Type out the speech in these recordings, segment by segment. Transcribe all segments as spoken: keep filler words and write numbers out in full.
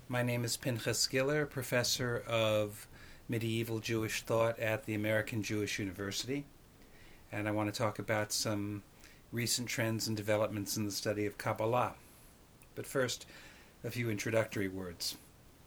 My name is Pinchas Giller, professor of medieval Jewish thought at the American Jewish University, and I want to talk about some recent trends and developments in the study of Kabbalah. But first, a few introductory words.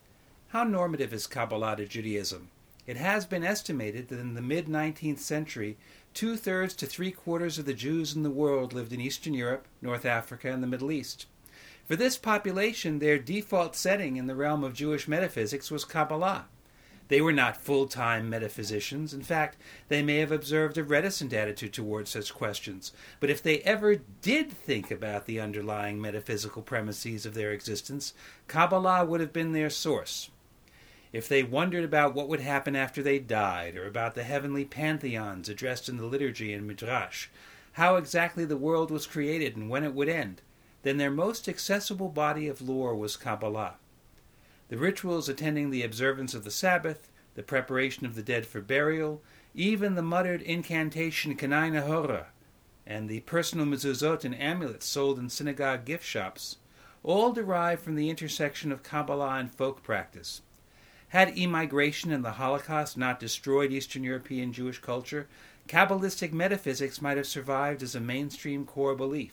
How normative is Kabbalah to Judaism? It has been estimated that in the mid-nineteenth century, two-thirds to three-quarters of the Jews in the world lived in Eastern Europe, North Africa, and the Middle East. For this population, their default setting in the realm of Jewish metaphysics was Kabbalah. They were not full-time metaphysicians. In fact, they may have observed a reticent attitude towards such questions. But if they ever did think about the underlying metaphysical premises of their existence, Kabbalah would have been their source. If they wondered about what would happen after they died, or about the heavenly pantheons addressed in the liturgy and midrash, how exactly the world was created and when it would end, then their most accessible body of lore was Kabbalah. The rituals attending the observance of the Sabbath, the preparation of the dead for burial, even the muttered incantation Kanai Nahora, and the personal mezuzot and amulets sold in synagogue gift shops, all derive from the intersection of Kabbalah and folk practice. Had immigration and the Holocaust not destroyed Eastern European Jewish culture, Kabbalistic metaphysics might have survived as a mainstream core belief.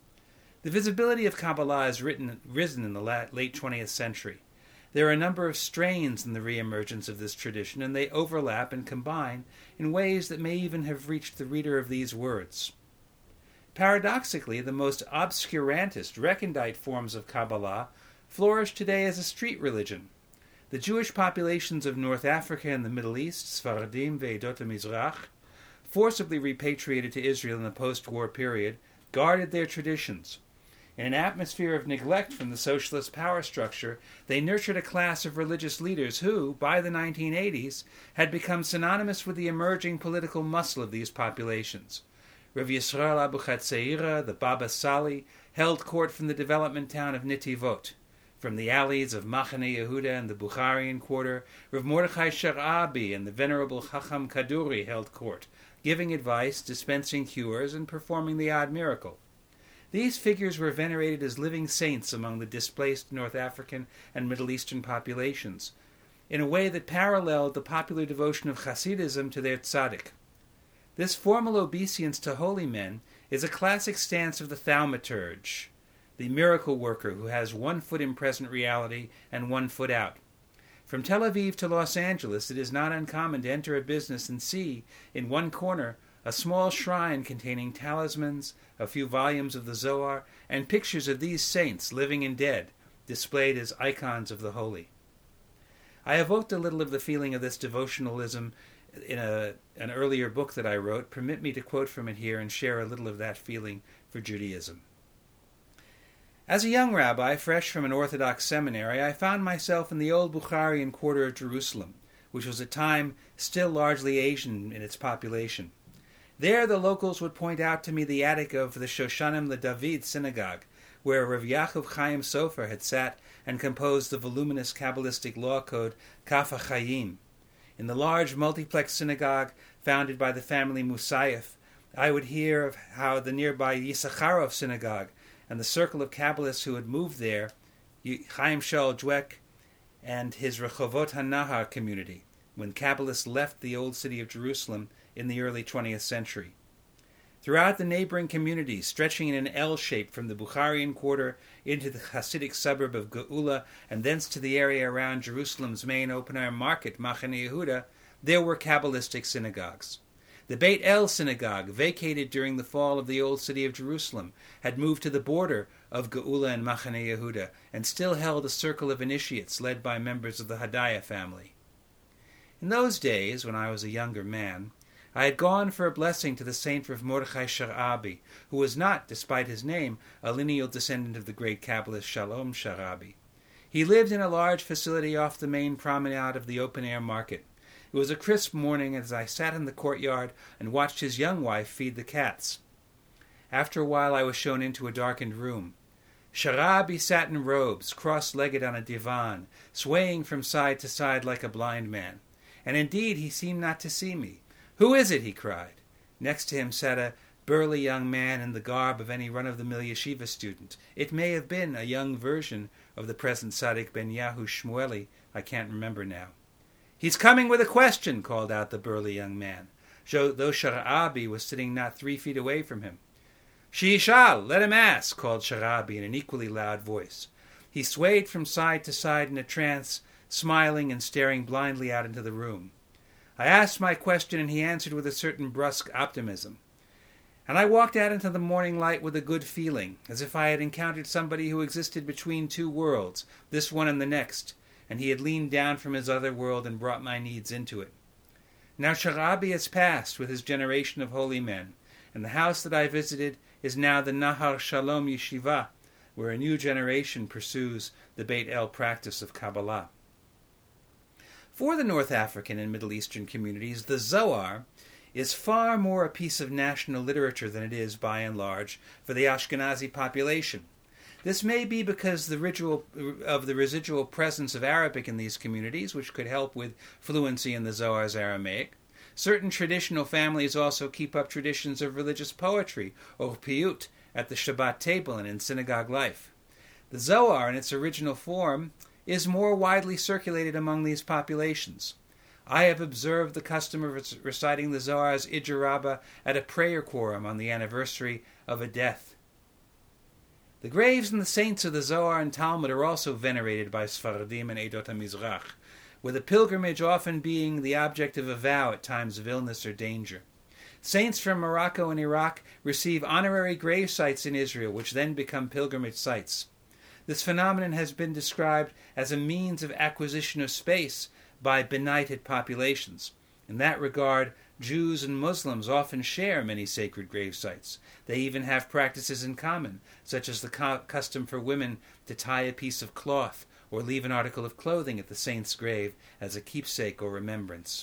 The visibility of Kabbalah has written, risen in the late twentieth century. There are a number of strains in the reemergence of this tradition, and they overlap and combine in ways that may even have reached the reader of these words. Paradoxically, the most obscurantist, recondite forms of Kabbalah flourish today as a street religion. The Jewish populations of North Africa and the Middle East, Sfaradim ve'edot HaMizrach, forcibly repatriated to Israel in the post-war period, guarded their traditions. In an atmosphere of neglect from the socialist power structure, they nurtured a class of religious leaders who, by the nineteen eighties, had become synonymous with the emerging political muscle of these populations. Rav Yisrael Abuchatzeira, the Baba Sali, held court from the development town of Netivot. From the alleys of Machane Yehuda and the Bukharian quarter, Rav Mordechai Sharabi and the venerable Chacham Kaduri held court, giving advice, dispensing cures, and performing the odd miracle. These figures were venerated as living saints among the displaced North African and Middle Eastern populations, in a way that paralleled the popular devotion of Hasidism to their tzaddik. This formal obeisance to holy men is a classic stance of the thaumaturge, the miracle worker who has one foot in present reality and one foot out. From Tel Aviv to Los Angeles, it is not uncommon to enter a business and see, in one corner, a small shrine containing talismans, a few volumes of the Zohar, and pictures of these saints, living and dead, displayed as icons of the holy. I evoked a little of the feeling of this devotionalism in a, an earlier book that I wrote. Permit me to quote from it here and share a little of that feeling for Judaism. As a young rabbi, fresh from an Orthodox seminary, I found myself in the old Bukharian quarter of Jerusalem, which was at time still largely Asian in its population. There the locals would point out to me the attic of the Shoshanim LeDavid synagogue, where Rav Yaakov Chaim Sofer had sat and composed the voluminous Kabbalistic law code Kaf HaChaim. In the large multiplex synagogue founded by the family Musayev, I would hear of how the nearby Yisacharov synagogue and the circle of Kabbalists who had moved there, Chaim Shaul Dweck and his Rechovot HaNahar community, when Kabbalists left the old city of Jerusalem in the early twentieth century. Throughout the neighboring communities, stretching in an L shape from the Bukharian quarter into the Hasidic suburb of Geula and thence to the area around Jerusalem's main open-air market, Machane Yehuda, there were Kabbalistic synagogues. The Beit El synagogue, vacated during the fall of the old city of Jerusalem, had moved to the border of Geula and Machane Yehuda and still held a circle of initiates led by members of the Hadaya family. In those days, when I was a younger man, I had gone for a blessing to the saint Rav Mordechai Sharabi, who was not, despite his name, a lineal descendant of the great Kabbalist Shalom Sharabi. He lived in a large facility off the main promenade of the open-air market. It was a crisp morning as I sat in the courtyard and watched his young wife feed the cats. After a while I was shown into a darkened room. Sharabi sat in robes, cross-legged on a divan, swaying from side to side like a blind man. And indeed he seemed not to see me. "Who is it?" he cried. Next to him sat a burly young man in the garb of any run-of-the-mill yeshiva student. It may have been a young version of the present Tzaddik Ben Yahu Shmueli. I can't remember now. "He's coming with a question," called out the burly young man, though Sharabi was sitting not three feet away from him. "Sheishal, let him ask," called Sharabi in an equally loud voice. He swayed from side to side in a trance, smiling and staring blindly out into the room. I asked my question, and he answered with a certain brusque optimism. And I walked out into the morning light with a good feeling, as if I had encountered somebody who existed between two worlds, this one and the next, and he had leaned down from his other world and brought my needs into it. Now Sharabi has passed with his generation of holy men, and the house that I visited is now the Nahar Shalom Yeshiva, where a new generation pursues the Beit El practice of Kabbalah. For the North African and Middle Eastern communities, the Zohar is far more a piece of national literature than it is, by and large, for the Ashkenazi population. This may be because the ritual, of the residual presence of Arabic in these communities, which could help with fluency in the Zohar's Aramaic. Certain traditional families also keep up traditions of religious poetry, or piyut, at the Shabbat table and in synagogue life. The Zohar, in its original form, is more widely circulated among these populations. I have observed the custom of reciting the Zohar's Ijur Rabbah at a prayer quorum on the anniversary of a death. The graves and the saints of the Zohar and Talmud are also venerated by Sfaradim and Eidot HaMizrach, with a pilgrimage often being the object of a vow at times of illness or danger. Saints from Morocco and Iraq receive honorary grave sites in Israel, which then become pilgrimage sites. This phenomenon has been described as a means of acquisition of space by benighted populations. In that regard, Jews and Muslims often share many sacred grave sites. They even have practices in common, such as the co- custom for women to tie a piece of cloth or leave an article of clothing at the saint's grave as a keepsake or remembrance.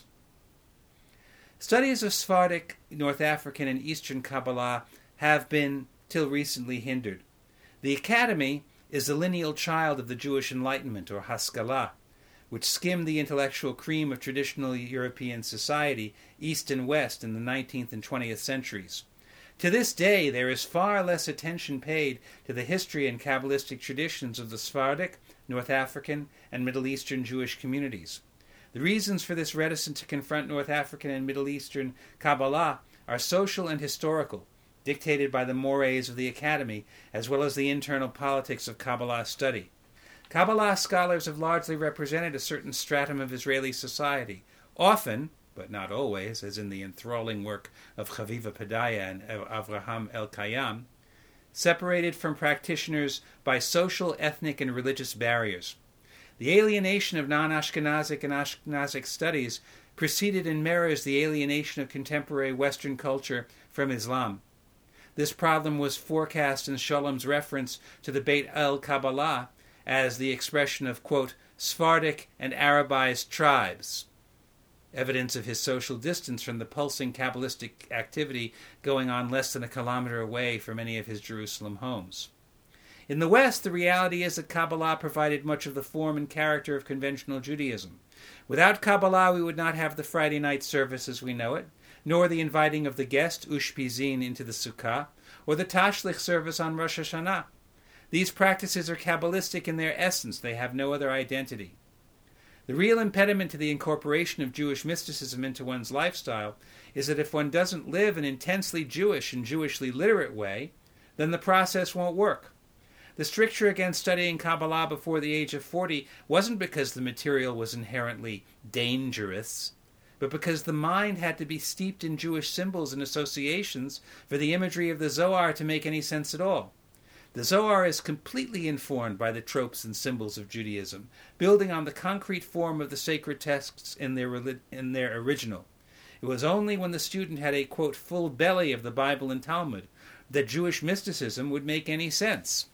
Studies of Sephardic, North African, and Eastern Kabbalah have been, till recently, hindered. The Academy is the lineal child of the Jewish Enlightenment, or Haskalah, which skimmed the intellectual cream of traditional European society, East and West, in the nineteenth and twentieth centuries. To this day, there is far less attention paid to the history and Kabbalistic traditions of the Sephardic, North African, and Middle Eastern Jewish communities. The reasons for this reticence to confront North African and Middle Eastern Kabbalah are social and historical, dictated by the mores of the Academy, as well as the internal politics of Kabbalah study. Kabbalah scholars have largely represented a certain stratum of Israeli society, often, but not always, as in the enthralling work of Chaviva Pedaya and Avraham Elkayam, separated from practitioners by social, ethnic, and religious barriers. The alienation of non-Ashkenazic and Ashkenazic studies preceded and mirrors the alienation of contemporary Western culture from Islam. This problem was forecast in Sholom's reference to the Beit El Kabbalah as the expression of, quote, Sephardic and Arabized tribes, evidence of his social distance from the pulsing Kabbalistic activity going on less than a kilometer away from any of his Jerusalem homes. In the West, the reality is that Kabbalah provided much of the form and character of conventional Judaism. Without Kabbalah, we would not have the Friday night service as we know it, nor the inviting of the guest, Ushpizin, into the Sukkah, or the Tashlich service on Rosh Hashanah. These practices are Kabbalistic in their essence. They have no other identity. The real impediment to the incorporation of Jewish mysticism into one's lifestyle is that if one doesn't live an intensely Jewish and Jewishly literate way, then the process won't work. The stricture against studying Kabbalah before the age of forty wasn't because the material was inherently dangerous, but because the mind had to be steeped in Jewish symbols and associations for the imagery of the Zohar to make any sense at all. The Zohar is completely informed by the tropes and symbols of Judaism, building on the concrete form of the sacred texts in their, in their original. It was only when the student had a, quote, full belly of the Bible and Talmud that Jewish mysticism would make any sense.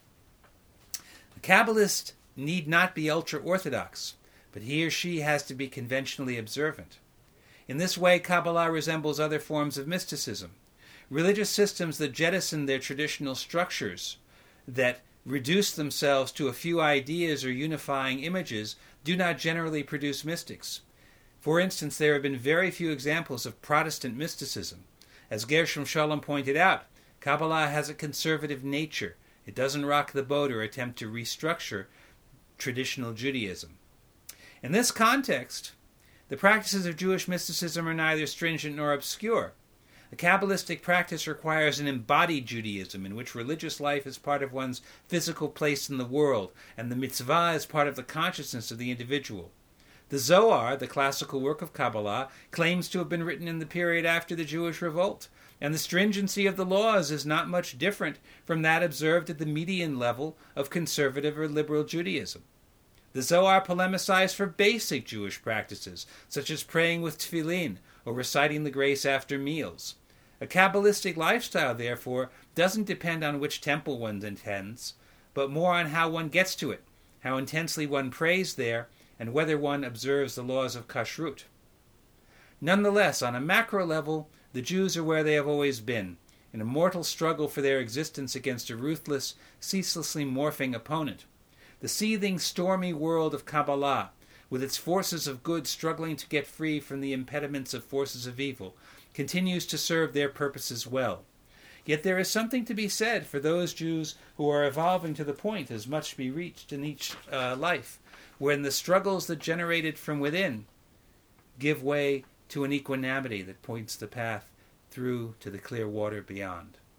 The Kabbalist need not be ultra-Orthodox, but he or she has to be conventionally observant. In this way, Kabbalah resembles other forms of mysticism. Religious systems that jettison their traditional structures, that reduce themselves to a few ideas or unifying images, do not generally produce mystics. For instance, there have been very few examples of Protestant mysticism, As Gershom Scholem pointed out, Kabbalah has a conservative nature. It doesn't rock the boat or attempt to restructure traditional Judaism. In this context, the practices of Jewish mysticism are neither stringent nor obscure. The Kabbalistic practice requires an embodied Judaism in which religious life is part of one's physical place in the world, and the mitzvah is part of the consciousness of the individual. The Zohar, the classical work of Kabbalah, claims to have been written in the period after the Jewish revolt, and the stringency of the laws is not much different from that observed at the median level of conservative or liberal Judaism. The Zohar polemicized for basic Jewish practices, such as praying with tefillin or reciting the grace after meals. A Kabbalistic lifestyle, therefore, doesn't depend on which temple one attends, but more on how one gets to it, how intensely one prays there, and whether one observes the laws of kashrut. Nonetheless, on a macro level, the Jews are where they have always been, in a mortal struggle for their existence against a ruthless, ceaselessly morphing opponent. The seething, stormy world of Kabbalah, with its forces of good struggling to get free from the impediments of forces of evil, continues to serve their purposes well. Yet there is something to be said for those Jews who are evolving to the point, as much to be reached in each uh, life, when the struggles that generated from within give way to an equanimity that points the path through to the clear water beyond.